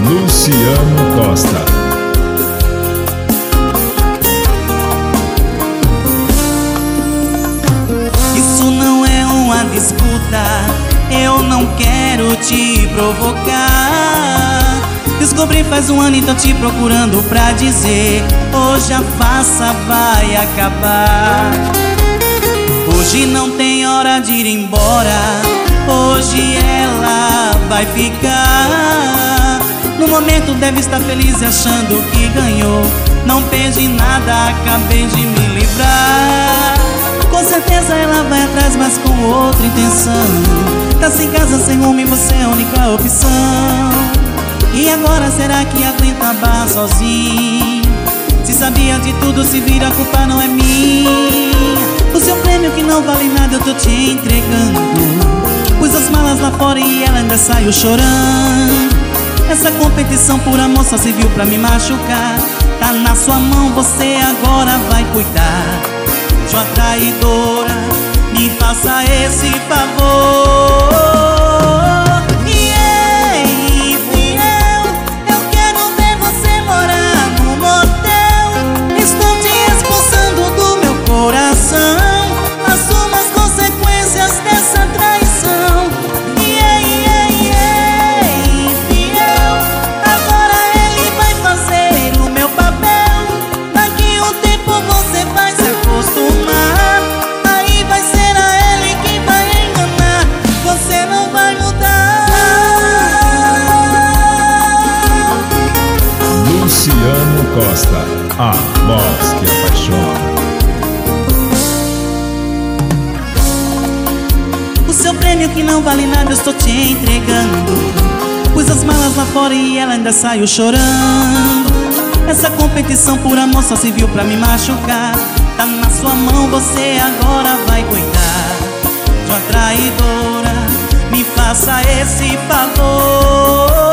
Luciano Costa. Isso não é uma disputa, eu não quero te provocar. Descobri faz um ano e tô te procurando pra dizer: hoje a farsa vai acabar. Hoje não tem hora de ir embora, hoje ela vai ficar. No momento deve estar feliz e achando que ganhou. Não perdi nada, acabei de me livrar. Com certeza ela vai atrás, mas com outra intenção. Tá sem casa, sem rumo e você é a única opção. E agora será que aguenta a barra sozinho? Se sabia de tudo, se vira, a culpa não é minha. O seu prêmio que não vale nada eu tô te entregando. Pus as malas lá fora e ela ainda saiu chorando. Essa competição por amor só serviu pra me machucar. Tá na sua mão, você agora vai cuidar. Sua traidora, me faça esse favor. Assuma as consequências dessa traição. Infiel, agora ele vai fazer o meu papel. Daqui um tempo você vai se acostumar. Aí vai ser a ele quem vai enganar. Você não vai mudar. Luciano Costa, a voz que apaixona. O seu prêmio que não vale nada eu estou te entregando. Pus as malas lá fora e ela ainda saiu chorando. Essa competição por amor só serviu pra me machucar. Tá na sua mão, você agora vai cuidar. Sua traidora, me faça esse favor.